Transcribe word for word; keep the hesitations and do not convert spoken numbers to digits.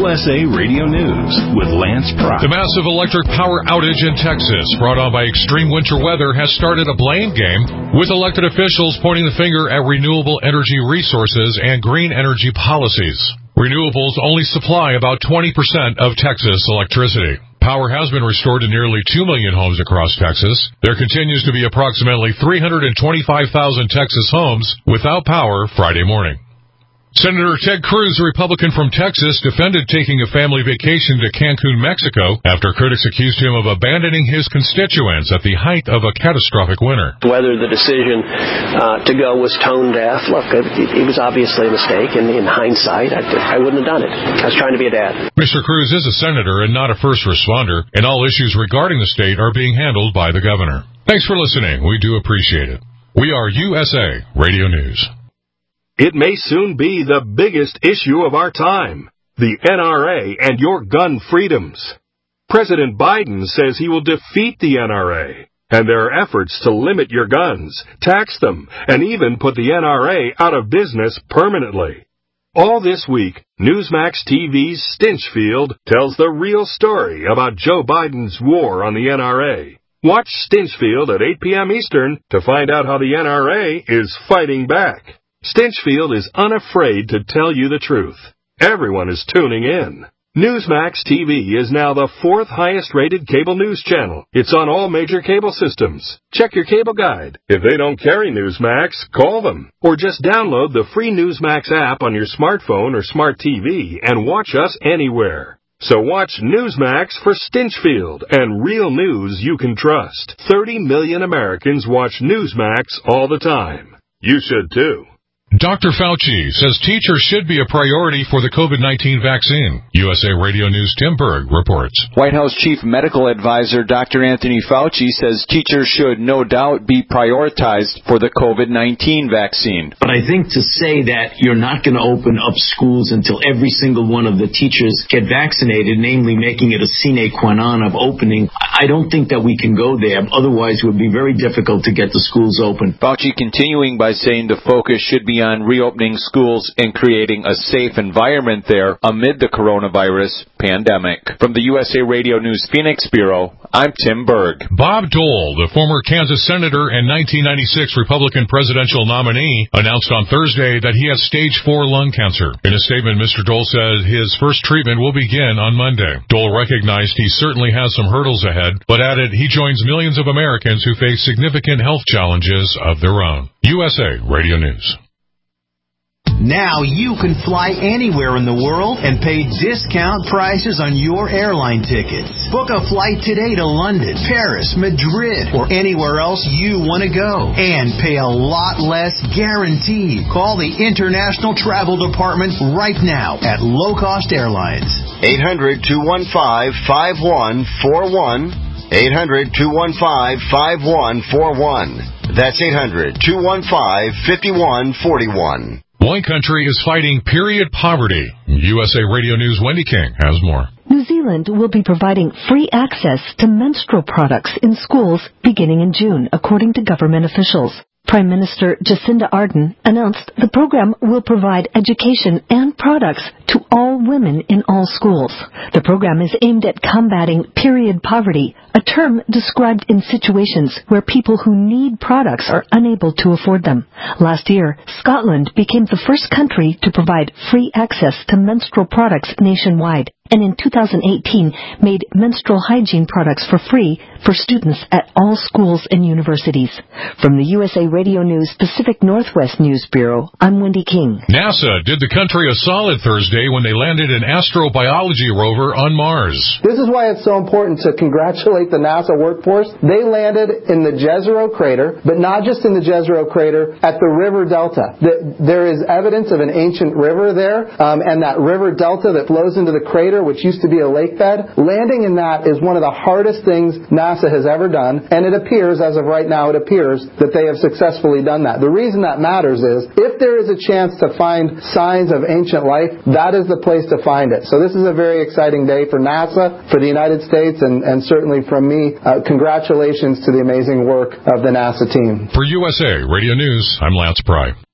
U S A Radio News with Lance Pry. The massive electric power outage in Texas, brought on by extreme winter weather, has started a blame game, with elected officials pointing the finger at renewable energy resources and green energy policies. Renewables only supply about twenty percent of Texas electricity. Power has been restored to nearly two million homes across Texas. There continues to be approximately three hundred twenty-five thousand Texas homes without power Friday morning. Senator Ted Cruz, a Republican from Texas, defended taking a family vacation to Cancun, Mexico, after critics accused him of abandoning his constituents at the height of a catastrophic winter. Whether the decision uh, to go was tone deaf, look, it, it was obviously a mistake, and in hindsight, I, I wouldn't have done it. I was trying to be a dad. Mister Cruz is a senator and not a first responder, and all issues regarding the state are being handled by the governor. Thanks for listening. We do appreciate it. We are U S A Radio News. It may soon be the biggest issue of our time, the N R A and your gun freedoms. President Biden says he will defeat the N R A, and there are efforts to limit your guns, tax them, and even put the N R A out of business permanently. All this week, Newsmax T V's Stinchfield tells the real story about Joe Biden's war on the N R A. Watch Stinchfield at eight p.m. Eastern to find out how the N R A is fighting back. Stinchfield is unafraid to tell you the truth. Everyone is tuning in. Newsmax T V is now the fourth highest-rated cable news channel. It's on all major cable systems. Check your cable guide. If they don't carry Newsmax, call them. Or just download the free Newsmax app on your smartphone or smart T V and watch us anywhere. So watch Newsmax for Stinchfield and real news you can trust. thirty million Americans watch Newsmax all the time. You should too. Doctor Fauci says teachers should be a priority for the COVID nineteen vaccine. U S A Radio News' Tim Berg reports. White House Chief Medical Advisor Doctor Anthony Fauci says teachers should no doubt be prioritized for the COVID nineteen vaccine. But I think to say that you're not going to open up schools until every single one of the teachers get vaccinated, namely making it a sine qua non of opening, I don't think that we can go there. Otherwise, it would be very difficult to get the schools open. Fauci continuing by saying the focus should be on reopening schools and creating a safe environment there amid the coronavirus pandemic. From the U S A Radio News Phoenix Bureau, I'm Tim Berg. Bob Dole, the former Kansas senator and nineteen ninety-six Republican presidential nominee, announced on Thursday that he has stage four lung cancer. In a statement, Mister Dole said his first treatment will begin on Monday. Dole recognized he certainly has some hurdles ahead, but added he joins millions of Americans who face significant health challenges of their own. U S A Radio News. Now you can fly anywhere in the world and pay discount prices on your airline tickets. Book a flight today to London, Paris, Madrid, or anywhere else you want to go. And pay a lot less guaranteed. Call the International Travel Department right now at Low Cost Airlines. eight hundred, two one five, five one four one. eight hundred, two one five, five one four one. That's eight hundred, two one five, five one four one. One country is fighting period poverty. U S A Radio News' Wendy King has more. New Zealand will be providing free access to menstrual products in schools beginning in June, according to government officials. Prime Minister Jacinda Ardern announced the program will provide education and products to all women in all schools. The program is aimed at combating period poverty, a term described in situations where people who need products are unable to afford them. Last year, Scotland became the first country to provide free access to menstrual products nationwide, and in two thousand eighteen made menstrual hygiene products for free for students at all schools and universities. From the U S A Radio News Pacific Northwest News Bureau, I'm Wendy King. NASA did the country a solid Thursday when they landed an astrobiology rover on Mars. This is why it's so important to congratulate the NASA workforce. They landed in the Jezero crater, but not just in the Jezero crater, at the river delta. The, there is evidence of an ancient river there, um, and that river delta that flows into the crater, which used to be a lake bed. Landing in that is one of the hardest things NASA has ever done, and it appears, as of right now, it appears that they have successfully done that. The reason that matters is, if there is a chance to find signs of ancient life, that is the place to find it. So this is a very exciting day for NASA, for the United States, and, and certainly from me, uh, congratulations to the amazing work of the NASA team. For U S A Radio News, I'm Lance Pry.